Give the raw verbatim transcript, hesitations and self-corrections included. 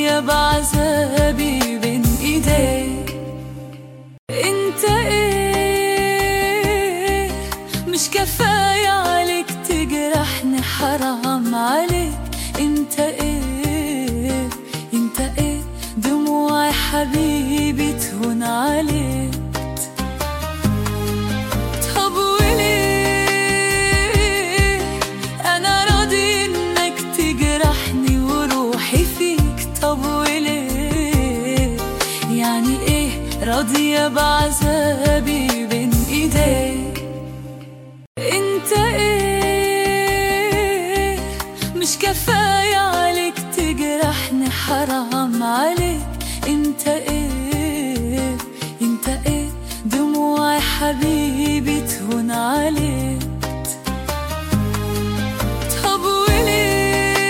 راضية بعذابي بين ايديك. انت ايه مش كفاية عليك تجرحني، حرام عليك. انت ايه انت ايه دموعي حبيبي تهون عليك. طب وليه انا راضي انك تجرحني وروحي فيك؟ طب وليه يعني ايه راضية بعذابي بين ايديك؟ انت ايه مش كفاية عليك تجرحني، حرام عليك. انت ايه انت ايه دموعي حبيبي تهون عليك.